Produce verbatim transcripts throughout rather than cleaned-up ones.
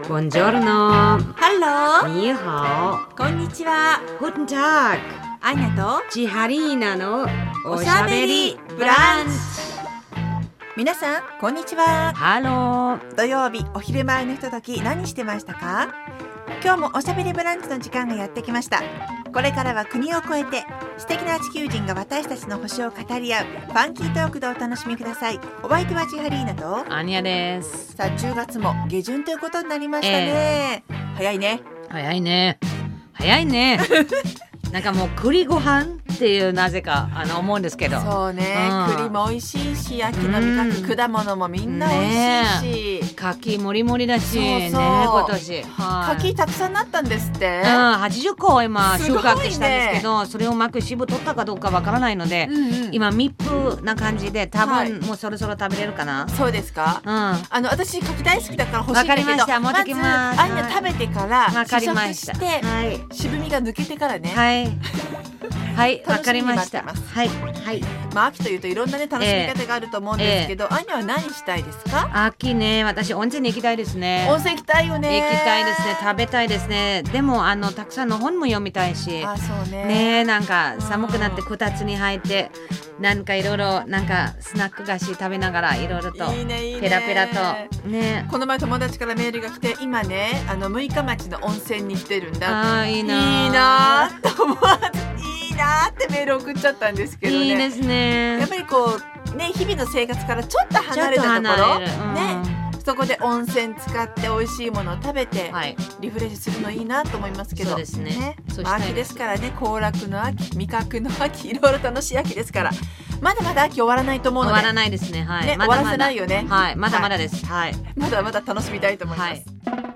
Buongiorno. Hello. にはこんにちは。 Guten Tag. アニャとチハリーナのおしゃべりブランチ。皆さんこんにちは。 ハロー。 土曜日お昼前のひととき何してましたか？今日もおしゃべりブランチの時間がやってきました。これからは国を越えて素敵な地球人が私たちの星を語り合うファンキートークでお楽しみください。お相手はチハリーナとアニャです。 さあじゅうがつも下旬ということになりましたね、えー、早いね早いね早いねなんかもう栗ご飯っていうなぜかあの思うんですけど、 そうね、 うん、 栗も美味しいし秋の味覚、うん、果物もみんな美味しいし、 ね、柿もりもりだしそうそうね今年、 はい、柿たくさんなったんですって、 うん、はちじゅっこ今収穫したんですけど、ね、それをうまく渋取ったかどうかわからないので、うんうん、今密封な感じで多分、はい、もうそろそろ食べれるかな。 そうですか、うん、あの私柿大好きだから欲しいんだけど、 わかりました、持ってきます。 まずあんな食べてから試食して、 はい、 渋みが抜けてからね、 はいはい、わかりました。はいはい。 まあ秋というといろんなね楽しみ方があると思うんですけど、えー、アニャは何したいですか？ 秋ね、私温泉に行きたいですね。 温泉行きたいよね。 行きたいですね。食べたいですね。でもあのたくさんの本も読みたいし。 あ、そうね。 ね、なんか寒くなってこたつに入ってなんかいろいろなんかスナック菓子食べながらいろいろといいねいいねペラペラとね。 この前友達からメールが来て、今ねあの六日町の温泉に来てるんだ。 あー、いいな。 いいなと思わずいいなってメール送っちゃったんですけどね。 いいですね。 やっぱりこうね日々の生活からちょっと離れたところ、うん、ね、そこで温泉使って美味しいものを食べて、はい、リフレッシュするのいいなと思いますけど、 そうですね、 ね、まあ、秋ですからね、行楽の秋、味覚の秋、いろいろ楽しい秋ですから、まだまだ秋終わらないと思うので、 終わらないですね、はい、 ね、 まだまだ終わらせないよね、 はい、まだまだです、はい、 まだまだ楽しみたいと思います、はい、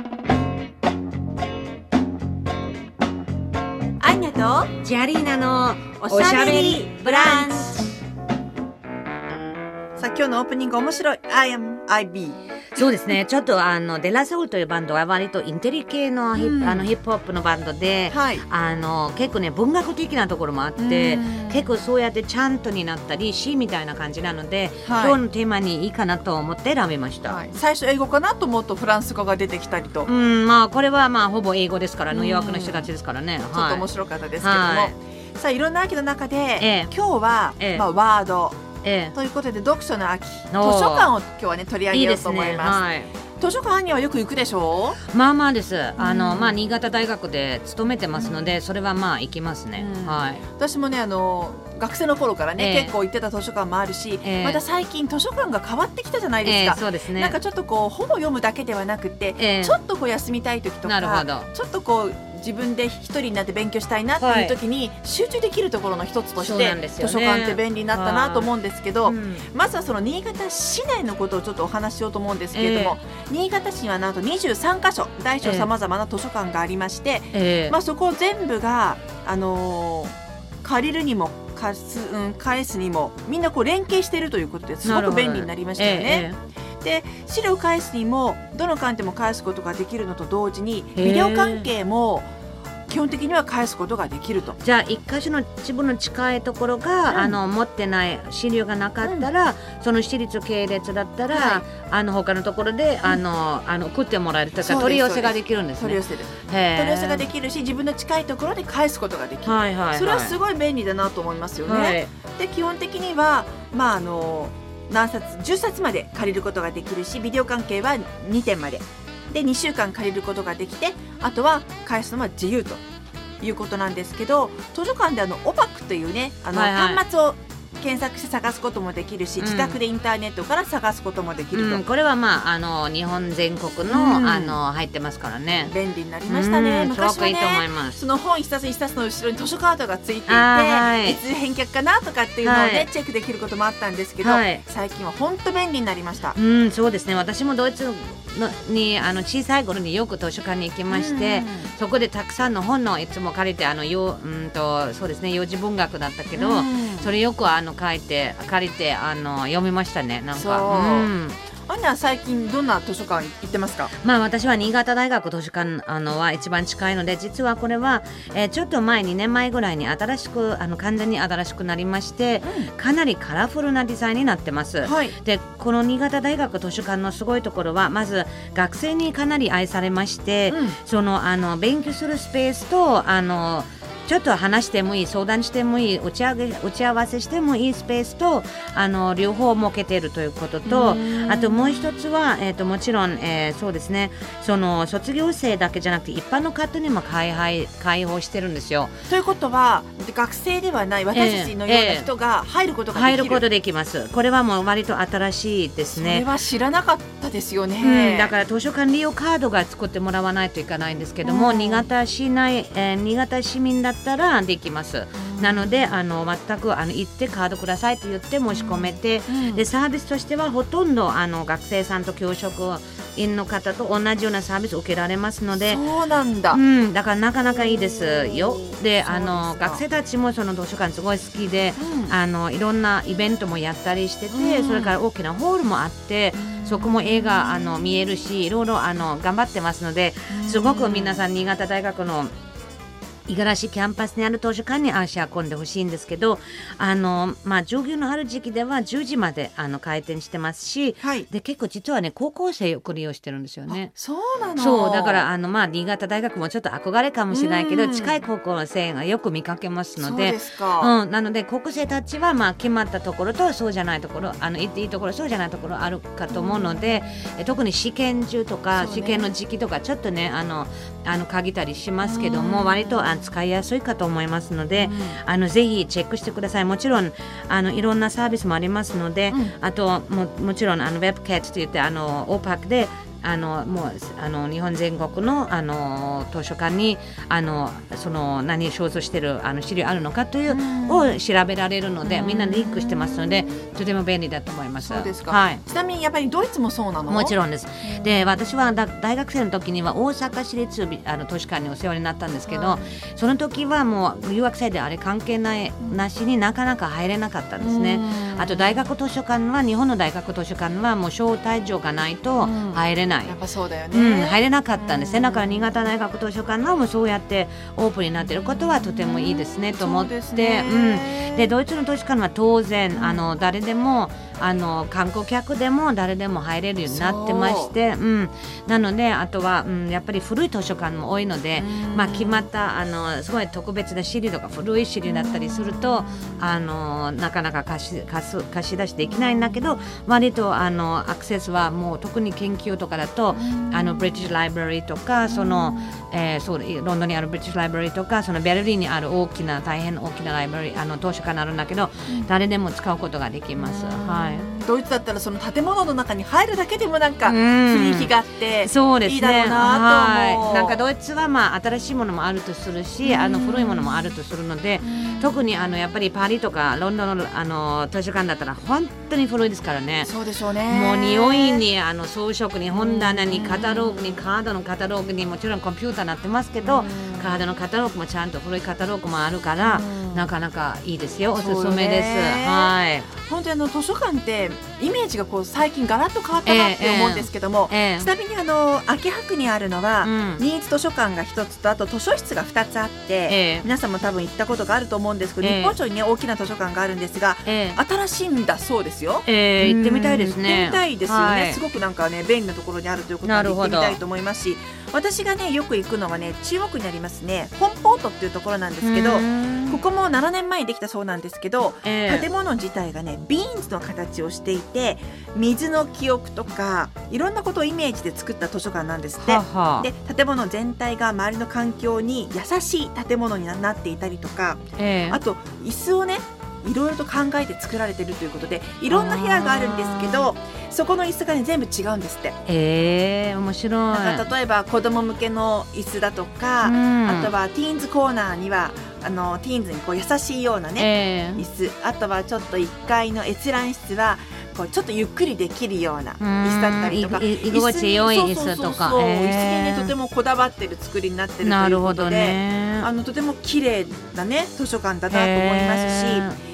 アンニャとジャリーナのおしゃべりブランチ。さあ今日のオープニング面白い。 I am I be。 そうですね、ちょっとあのデラソウルというバンドは割とインテリ系のヒップ、うん、あのヒップホップのバンドで、はい、あの結構ね文学的なところもあって、うん、結構そうやってチャントになったり詩みたいな感じなので、はい、今日のテーマにいいかなと思って選びました、はい、 最初英語かなと思うとフランス語が出てきたりと、 うん、まあこれはまあほぼ英語ですから、ニューヨークの人たちですからね、 うん、はい、ちょっと面白かったですけども、はい、さあいろんな秋の中で、ええ、今日は、ええ、まあ、ワード、ええ、ということで読書の秋、図書館を今日はね取り上げようと思います。いいですね、はい、図書館にはよく行くでしょう？ まあまあです。あの、うん、まあ新潟大学で勤めてますので、うん、それはまあ行きますね、うん、はい。 私もねあの学生の頃からね、えー、結構行ってた図書館もあるし、えー、また最近図書館が変わってきたじゃないですか、 えー、そうですね。 なんかちょっとこう本を読むだけではなくて、えー、ちょっとこう休みたい時とか、 なるほど、 ちょっとこう自分で一人になって勉強したいなっていう時に集中できるところの一つとして、はい、図書館って便利になったなと思うんですけど、うん、まずはその新潟市内のことをちょっとお話ししようと思うんですけれども、えー、新潟市にはなんとにじゅうさんかしょ大小さまざまな図書館がありまして、えーまあ、そこ全部が、あのー、借りるにも貸す、うん、返すにもみんなこう連携しているということですごく便利になりましたよね。で資料返すにもどの観点も返すことができるのと同時にビデオ関係も基本的には返すことができると。 じゃあ一箇所の自分の近いところが、うん、あの持ってない資料がなかったら、うん、その私立系列だったら、はい、あの他のところで、うん、あのあの送ってもらえるとか取り寄せができるんですね。 取り寄せる取り寄せができるし自分の近いところで返すことができる、はいはいはい、それはすごい便利だなと思いますよね、はい、で基本的にはまああの何冊じゅっさつまで借りることができるしビデオ関係はにてんまででにしゅうかん借りることができてあとは返すのは自由ということなんですけど、図書館であのオパックというねあの、はいはい、端末を検索して探すこともできるし、うん、自宅でインターネットから探すこともできると、 うん、これはまああの日本全国の、うん、あの入ってますからね便利になりましたね、うん、昔はねすごくいいと思います。 その本一冊一冊の後ろに図書カードがついていて、はい、いつ返却かなとかっていうのをね、はい、チェックできることもあったんですけど、はい、最近は本当便利になりました。 うん、そうですね。私もドイツのにあの小さい頃によく図書館に行きまして、うん、そこでたくさんの本のいつも借りてあのよ、うんとそうですね、幼児文学だったけど、うん、それよくあの書いて借りてあの読みましたね。なんか、うん、 アンナは最近どんな図書館行ってますか？ まあ私は新潟大学図書館あのは一番近いので、実はこれは、えー、ちょっと前にねんまえぐらいに新しくあの完全に新しくなりまして、うん、かなりカラフルなデザインになってます、はい、でこの新潟大学図書館のすごいところは、まず学生にかなり愛されまして、うん、そのあの勉強するスペースとあのちょっと話してもいい、相談してもいい、打ち上げ打ち合わせしてもいいスペースとあの両方設けているということと、あともう一つは、えー、ともちろん、えー、そうですね、その卒業生だけじゃなくて一般の方にも開放、開放してるんですよ。 ということは学生ではない私たちのような人が入ることができる、 えーえー、入ることできます。これはもう割と新しいですね。 それは知らなかったですよね、 うん、だから図書館利用カードが作ってもらわないといけないんですけども、新潟市内、えー、新潟市民だったらできます。なのであの全くあの行ってカードくださいと言って申し込めて、うん、でサービスとしてはほとんどあの学生さんと教職員の方と同じようなサービスを受けられますので、 そうなんだ、 うん、だからなかなかいいですよ。であの学生たちもその図書館すごい好きで、うん、あのいろんなイベントもやったりしてて、うん、それから大きなホールもあって、うん、そこも映画あの見えるし、いろいろあの頑張ってますので、すごく皆さん新潟大学の五十嵐キャンパスにある図書館に足運んでほしいんですけど、あの、まあ、授業のある時期ではじゅうじまであの開店してますし、はい、で結構実はね高校生よく利用してるんですよね。 そうなの？ そうだからあの、まあ、新潟大学もちょっと憧れかもしれないけど、近い高校生がよく見かけますので、 そうですか、 うん、なので高校生たちはまあ決まったところとそうじゃないところ、あの行っていいところそうじゃないところあるかと思うので、うん、特に試験中とか、ね、試験の時期とかちょっとねあのあの限ったりしますけども、割とあ使いやすいかと思いますので、うん、あのぜひチェックしてください。もちろんあのいろんなサービスもありますので、うん、あと も, もちろんあの WebCat といってあの オーパック であのもうあの日本全国 の, あの図書館にあのその何を肖像しているあの資料あるのかというを調べられるので、みんなリンクしてますのでとても便利だと思います。 そうですか、 はい、 ちなみにやっぱりドイツもそうなの？ もちろんです。で私はだ大学生の時には大阪市立あの図書館にお世話になったんですけど、はい、その時はもう留学生であれ関係ないなしになかなか入れなかったんですね。あと大学図書館は日本の大学図書館はもう招待状がないと入れない、 やっぱそうだよね、 うん、入れなかったんですね。だから新潟大学図書館がもうそうやってオープンになっていることはとてもいいですねと思って、うで、うん、でドイツの図書館は当然あの誰でもあの観光客でも誰でも入れるようになってまして、う、うん、なのであとは、うん、やっぱり古い図書館も多いので、まあ、決まったあのすごい特別な資料とか古い資料だったりするとあのなかなか貸し、貸す、貸し出しできないんだけど、割とあのアクセスはもう特に研究とかだとあのブリティッシュライブラリーとかその、えー、そうロンドンにあるブリティッシュライブラリーとかそのベルリンにある大きな大変大きなライブラリーあの図書館あるんだけど、誰でも使うことができます。はい、 ドイツだったらその建物の中に入るだけでもなんか雰囲気があっていいだろうなと思う。 はい、なんかドイツはまあ新しいものもあるとするし、あの古いものもあるとするので、特にあのやっぱりパリとかロンドンの、あの図書館だったら本当に古いですからね。 そうでしょうね。 もう匂いにあの装飾に本棚にカタローグにカードのカタローグにもちろんコンピューターになってますけど、カードのカタローグもちゃんと古いカタローグもあるからなかなかいいですよ。おすすめです。はい、 本当にあの図書館ってイメージがこう最近ガラッと変わったなって思うんですけども、えーえー、ちなみにあの秋葉区にあるのは、うん、新津図書館が一つとあと図書室が二つあって、えー、皆さんも多分行ったことがあると思うんですけど、えー、日本町にね大きな図書館があるんですが、えー、新しいんだそうですよ。 えー、行ってみたいですね。 行ってみたいですよね、はい、すごくなんかね便利なところにあるということで行ってみたいと思いますし、私がねよく行くのはね中央区にありますね本ポートっていうところなんですけど、ここもななねんまえにできたそうなんですけど、えー、建物自体がねビーンズの形をしていて水の記憶とかいろんなことをイメージで作った図書館なんですって。ははで建物全体が周りの環境に優しい建物になっていたりとか、えー、あと椅子をねいろいろと考えて作られているということでいろんな部屋があるんですけど、そこの椅子が、ね、全部違うんですって。 えー、面白い。 なんか例えば子供向けの椅子だとか、うん、あとはティーンズコーナーにはあのティーンズにこう優しいような、ねえー、椅子、あとはちょっといっかいの閲覧室はこうちょっとゆっくりできるような椅子だったりとか、 居心地良い椅子とか、 椅子にねとてもこだわってる作りになってるということで、 ね、 あのとても綺麗なね図書館だなと思いますし、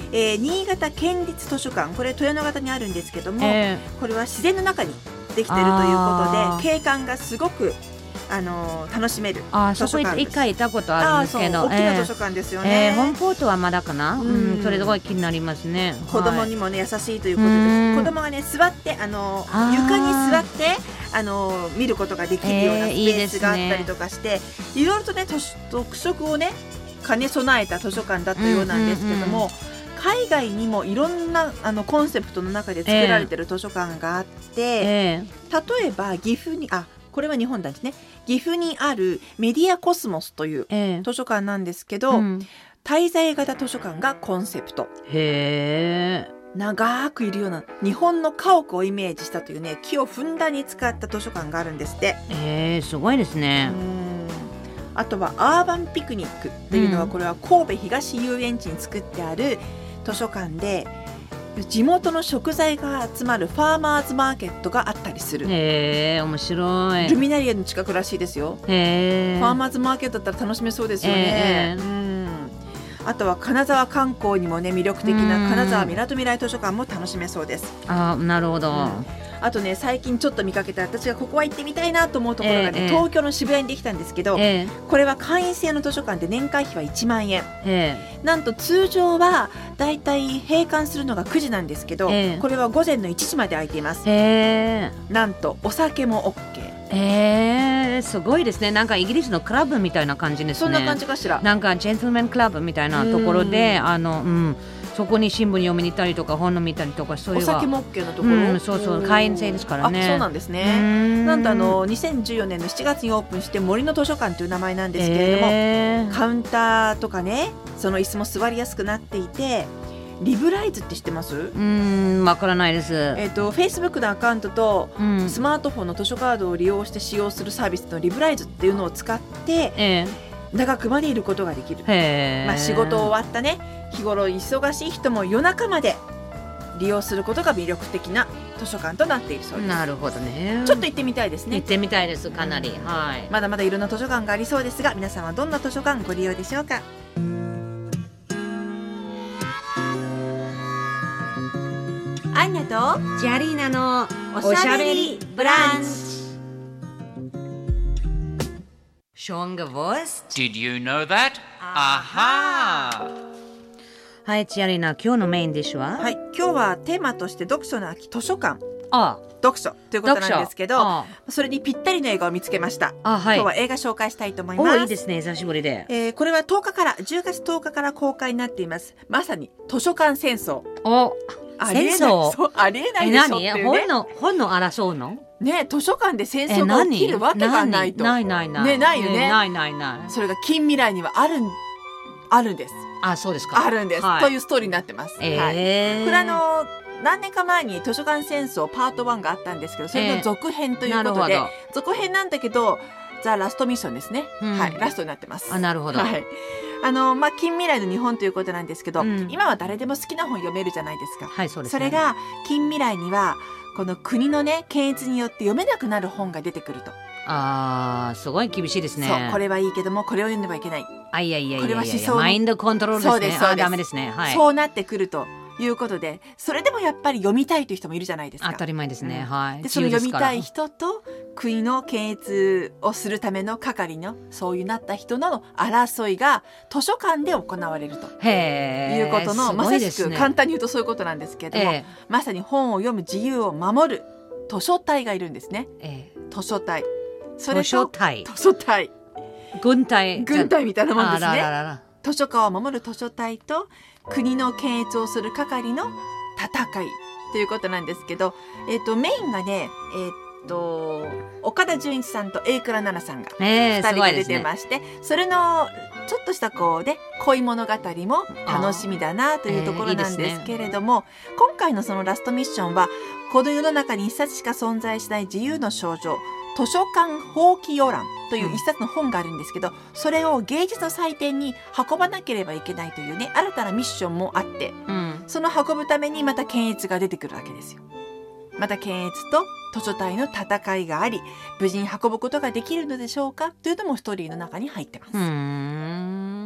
えー、新潟県立図書館、これ豊野方にあるんですけども、えー、これは自然の中にできているということで景観がすごくあのー、楽しめるあ図書館です。そこ一回行ったことあるんですけど、 大きな図書館ですよね。 えー、本ポートはまだかな、うん、それすごい気になりますね。 子供にもね、はい、優しいということで、子供がね座ってあのー、床に座ってあのー、見ることができるようなスペースがあったりとかして、えーいいですね、いろいろとね特色をね兼ね備えた図書館だったようなんですけども、うんうんうん、海外にもいろんなあのコンセプトの中で作られている図書館があって、えー、例えば岐阜にあこれは日本ですね、岐阜にあるメディアコスモスという図書館なんですけど、えーうん、滞在型図書館がコンセプト。 へー、 長くいるような日本の家屋をイメージしたというね、木をふんだんに使った図書館があるんですって。 えー、すごいですね。 うん、あとはアーバンピクニックというのは、うん、これは神戸東遊園地に作ってある図書館で地元の食材が集まるファーマーズマーケットがあったりする。 へー、面白い。 ルミナリアの近くらしいですよ。 へー、 ファーマーズマーケットだったら楽しめそうですよね。うん、あとは金沢観光にもね魅力的な金沢みなとみらい図書館も楽しめそうです。 あ、なるほど。うん、 あとね最近ちょっと見かけた私がここは行ってみたいなと思うところがね、えー、東京の渋谷にできたんですけど、えー、これは会員制の図書館で年会費はいちまんえん、えー、なんと通常はだいたい閉館するのがくじなんですけど、えー、これは午前のいちじまで開いています。えー、なんとお酒も OK。 えー、すごいですね。なんかイギリスのクラブみたいな感じですね。 そんな感じかしら。 なんかジェントルメンクラブみたいなところで、あの、うん、そこに新聞読みに行ったりとか本を見たりとか、そういうお酒も OK なところ、 うん、そうそう、会員制ですからね。 あ、そうなんですね。なんとあのにせんじゅうよねんのしちがつにオープンして森の図書館という名前なんですけれども、えー、カウンターとかね、その椅子も座りやすくなっていて、リブライズって知ってます？うーん、わからないです。 えっと、Facebook のアカウントとスマートフォンの図書カードを利用して使用するサービスのリブライズっていうのを使って、えー、長くまでいることができる。へー、まあ、仕事終わったね、日頃忙しい人も夜中まで利用することが魅力的な図書館となっているそうです。 なるほどね。 ちょっと行ってみたいですね。 行ってみたいです、かなり、はい、 まだまだいろんな図書館がありそうですが、皆さんはどんな図書館ご利用でしょうか？アンニャとジャリーナのおしゃべりブランチ。 Schon gewusst? Did you know that? Aha! はい、ジャリーナ、今日のメインディッシュは？ はい、今日はテーマとして読書の秋、図書館。 ああ、 読書ということなんですけど、それにぴったりの映画を見つけました。あ、はい、今日は映画紹介したいと思います。 お、いいですね、久しぶりで。 えー、これはとおかからじゅうがつとおかから公開になっています。まさに図書館戦争。 お、戦争？ そう、ありえないでしょっていうね。 本の本の争うの？ ね、図書館で戦争が起きるわけがないと。 ないないない。 ね、ないよね。 ないないない。 それが近未来にはあるんあるんです。 あ、そうですか。 あるんです、はい、というストーリーになってます。えーはい、これあの何年か前に図書館戦争パートワンがあったんですけど、それの続編ということで、えー、続編なんだけどザ・ラストミッションですね、うん、はい、ラストになってます。 あ、なるほど、 はい、あのまあ、近未来の日本ということなんですけど、うん、今は誰でも好きな本読めるじゃないですか。 はい、そうですね。 それが近未来にはこの国のね検閲によって読めなくなる本が出てくると。 あー、すごい厳しいですね。 そう、これはいいけどもこれを読んではいけない。 あ、いやいやいやいや、 これは思想のマインドコントロールですね。そうです、そうです。あ、ダメですね、はい、 そうなってくるということで、それでもやっぱり読みたいという人もいるじゃないですか。 当たり前ですね、うん、はい。 でその読みたい人と国の検閲をするための係のそういうなった人の争いが図書館で行われるということの、まさしく簡単に言うとそういうことなんですけれども、えー、まさに本を読む自由を守る図書隊がいるんですね、えー、図書隊。それと図書隊、図書隊、 軍隊軍隊みたいなもんですね。あらららら、図書館を守る図書隊と国の検閲をする係の戦いということなんですけど、えー、とメインがね、えー、と岡田准一さんと榮倉奈々さんがふたりが出てまして、えーね、それのちょっとしたこうで恋物語も楽しみだなというところなんですけれども、えーいいですね、今回のそのラストミッションはこの世の中に一冊しか存在しない自由の象徴、図書館放棄予覧という一冊の本があるんですけど、うん、それを芸術の祭典に運ばなければいけないというね新たなミッションもあって、うん、その運ぶためにまた検閲が出てくるわけですよ。また検閲と図書隊の戦いがあり、無事に運ぶことができるのでしょうかというのもストーリーの中に入ってます。うーん、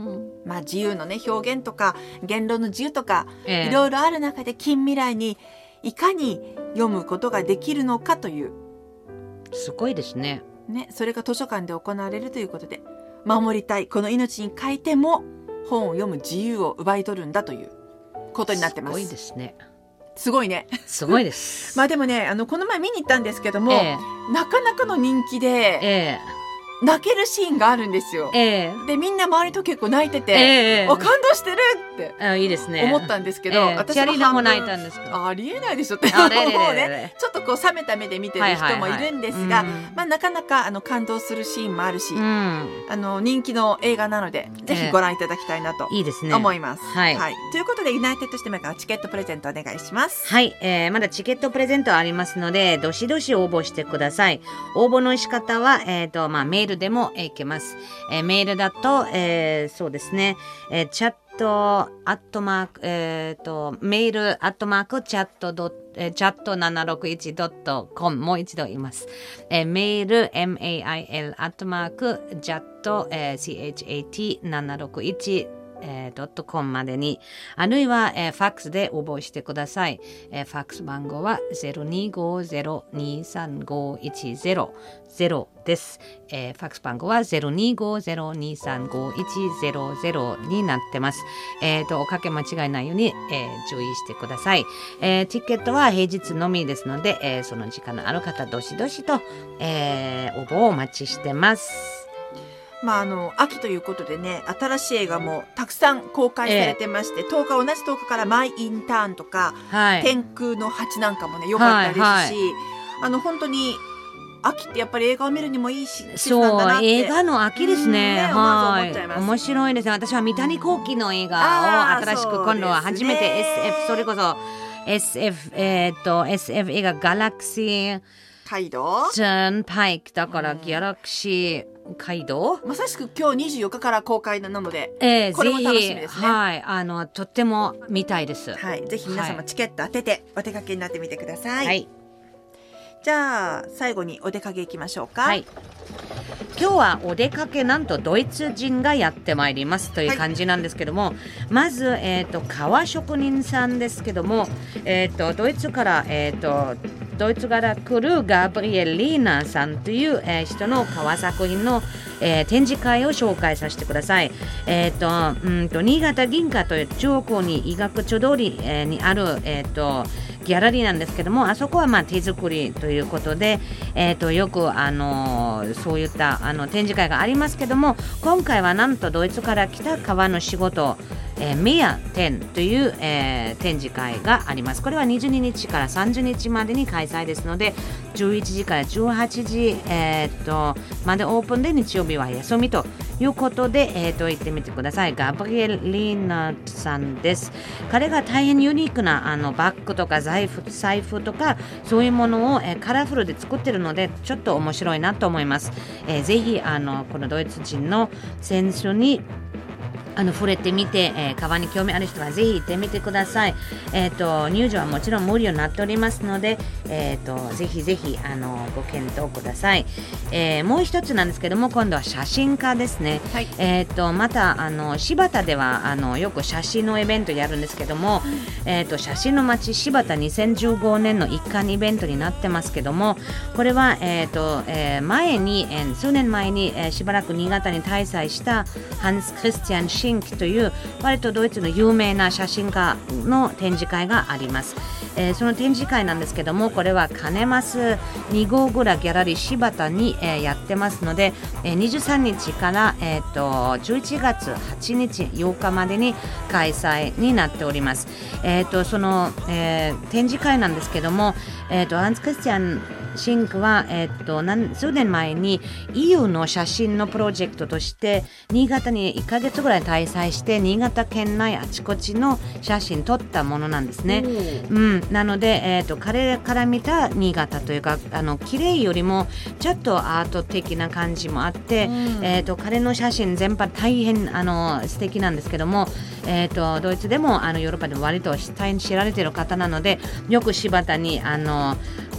まあ、自由のね表現とか言論の自由とか、えー、いろいろある中で近未来にいかに読むことができるのかという、 すごいですね。 ね、それが図書館で行われるということで、守りたいこの命に書いても本を読む自由を奪い取るんだということになってます。 すごいですね。 すごいね。 すごいです。 まあでもね、あのこの前見に行ったんですけども、 えー、なかなかの人気で、えー泣けるシーンがあるんですよ、えー、でみんな周りと結構泣いてて、えー、お感動してるってあいいですね思ったんですけど、えー、 私も半分泣いたんですか。 ありえないでしょってもうねちょっとこう冷めた目で見てる人もいるんですが、はいはいはい、まあ、なかなかあの感動するシーンもあるし、うん、あの人気の映画なのでぜひご覧いただきたいなと思います、えー、いいですね、はいはい、ということでユナイテッドシネマからチケットプレゼントお願いします。 はい、えー、まだチケットプレゼントありますのでどしどし応募してください。応募の仕方は、えーとまあ、メールでもいけます。えー、メールだと、えー、そうですね、えー、チャットアットマーク、えー、とメールアットマークチャットドット、えー、チャットななろくいちドットコムもう一度言います。えー、メール メール アットマークチャット、えー、チャットななろくいちえー、ドットコムまでに、あるいは、えー、ファックスで応募してください。えー、ファックス番号は ゼロにごゼロ にさんごいちゼロ ゼロです、えー。ファックス番号は ゼロにごゼロ にさんごいちゼロ ゼロになってます。えー、とおかけ間違いないように、えー、注意してください。えー、チケットは平日のみですので、えー、その時間のある方どしどしと、えー、応募をお待ちしてます。 まあ、あの秋ということでね、新しい映画もたくさん公開されてまして、えー、とおか同じとおかからマイ・インターンとか、はい、天空の蜂なんかもね良かったですし、はいはい、あの本当に秋ってやっぱり映画を見るにもいいし、 そう映画の秋ですね。ね、はい、面白いですね。私は三谷幸喜の映画を新しく今度は初めて エスエフ、それこそ エスエフ、えー、っと エスエフ 映画ガラクシー街道ジャンパイクだからギャラクシー街道、 まさしく今日にじゅうよっかから公開なので、 えー、 これも楽しみですね。 はい、あのとっても見たいです。 はい、ぜひ皆様チケット当ててお出かけになってみてください。はい、じゃあ最後にお出かけいきましょうか。はい、 今日はお出かけなんとドイツ人がやってまいりますという感じなんですけども、はい、まず、えーと、革職人さんですけども、えーと、ドイツから、えーとドイツから来るガブリエル・リーナさんという、えー、人の革作品の、えー、展示会を紹介させてください。えーとうんと新潟銀河という中央区に医学町通り、えー、にある、えーとギャラリーなんですけども、あそこはまあ手作りということで、えー、とよく、あのー、そういったあの展示会がありますけども、今回はなんとドイツから来た革の仕事、えー、メア展という、えー、展示会があります。これはにじゅうににちからさんじゅうにちまでに開催ですので、じゅういちじからじゅうはちじ、えー、とまでオープンで日曜日は休みということで、えー、と行ってみてください。ガブリエル・リーナさんです。彼が大変ユニークなあのバッグとか財布、財布とかそういうものを、えー、カラフルで作ってるのでちょっと面白いなと思います。えー、ぜひあのこのドイツ人の選手にあの触れてみて、えー、革に興味ある人はぜひ行ってみてください。えーと、入場はもちろん無料になっておりますので、えーと、ぜひぜひあのご検討ください。えー、もう一つなんですけども、今度は写真家ですね。はい、えーと、またあの柴田ではあのよく写真のイベントやるんですけども、えーと、写真の街柴田にせんじゅうごねんの一環イベントになってますけども、これは、えーとえー、前に、えー、数年前に、えー、しばらく新潟に滞在したハンス・クリスティアン・シンクという割とドイツの有名な写真家の展示会があります。えー、その展示会なんですけども、これはカネマスに号蔵ギャラリー柴田に、えー、やってますので、えー、にじゅうさんにちから、えー、とじゅういちがつはちにちようかまでに開催になっております。えー、とその、えー、展示会なんですけども、えー、とハンス・クリスティアンシンクは、えー、と何数年前に イーユー の写真のプロジェクトとして新潟にいっかげつぐらい滞在して新潟県内あちこちの写真撮ったものなんですね。うん、なので、えー、と彼から見た新潟というか、あの綺麗よりもちょっとアート的な感じもあって、うん、えー、と彼の写真全般大変あの素敵なんですけども、えー、とドイツでもあのヨーロッパでも割と大変知られている方なので、よく柴田にあの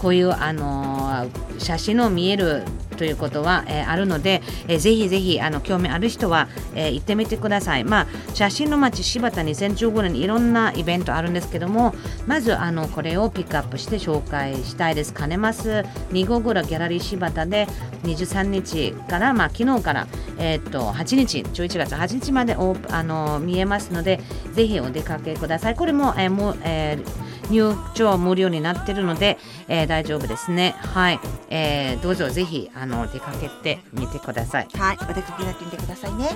こういうあの写真を見えるということは、えー、あるので、えー、ぜひぜひあの興味ある人は、えー、行ってみてください。まあ、写真の街柴田にせんじゅうごねんにいろんなイベントあるんですけども、まずあのこれをピックアップして紹介したいです。金ますに号ぐらギャラリー柴田でにじゅうさんにちから、まあ、昨日から、えー、とはちにちじゅういちがつはちにちまでおあの見えますので、ぜひお出かけください。これも、えーもうえー入場無料になっているので、えー、大丈夫ですね。はい、えー、どうぞぜひあの出かけてみてください。 はい、お出かけてみてくださいね。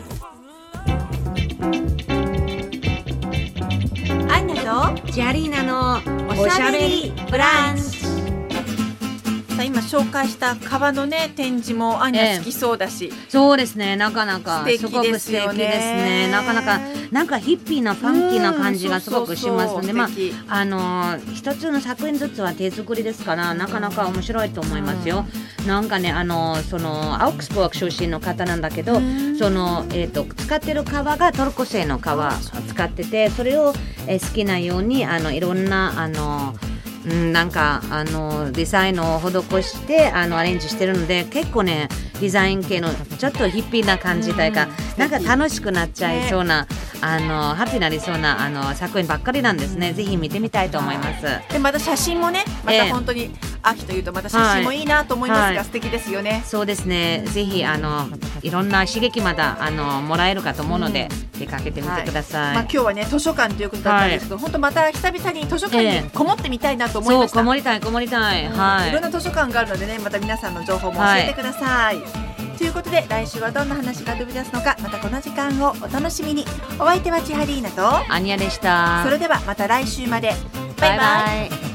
アンナとジャリーナのおしゃべりブランチ。さあ今紹介した川のね展示もアンナ好きそうだし、 えー、そうですね、なかなかすごく素敵ですね。 なかなかなんかヒッピーなファンキーな感じがすごくしますので、まああの一つの作品ずつは手作りですから、なかなか面白いと思いますよ。なんかね、あのそのアウクスブルク出身の方なんだけど、そのえっと使ってる革がトルコ製の革を使ってて、それをえ好きなようにあのいろんなあのうん、なんかあのデザインを施してあのアレンジしてるので、結構ねデザイン系のちょっとヒッピーな感じというか、なんか楽しくなっちゃいそうな、あのハッピーになりそうなあの作品ばっかりなんですね。ぜひ見てみたいと思います。 でまた写真もね、また本当に秋というとまた写真もいいなと思いますが、はい、素敵ですよね。 そうですね、ぜひあのいろんな刺激まだあのもらえるかと思うので、うん、出かけてみてください。はい、 まあ、今日はね図書館ということだったんですけど、はい、本当また久々に図書館にこもってみたいなと思いました。 そう、こもりたいこもりたい、うん、はい、 いろんな図書館があるのでね、また皆さんの情報も教えてください。はい、ということで来週はどんな話が飛び出すのか、またこの時間をお楽しみに。お相手は千ハリーナとアニヤでした。 それではまた来週まで。バイバイ。バイバイ。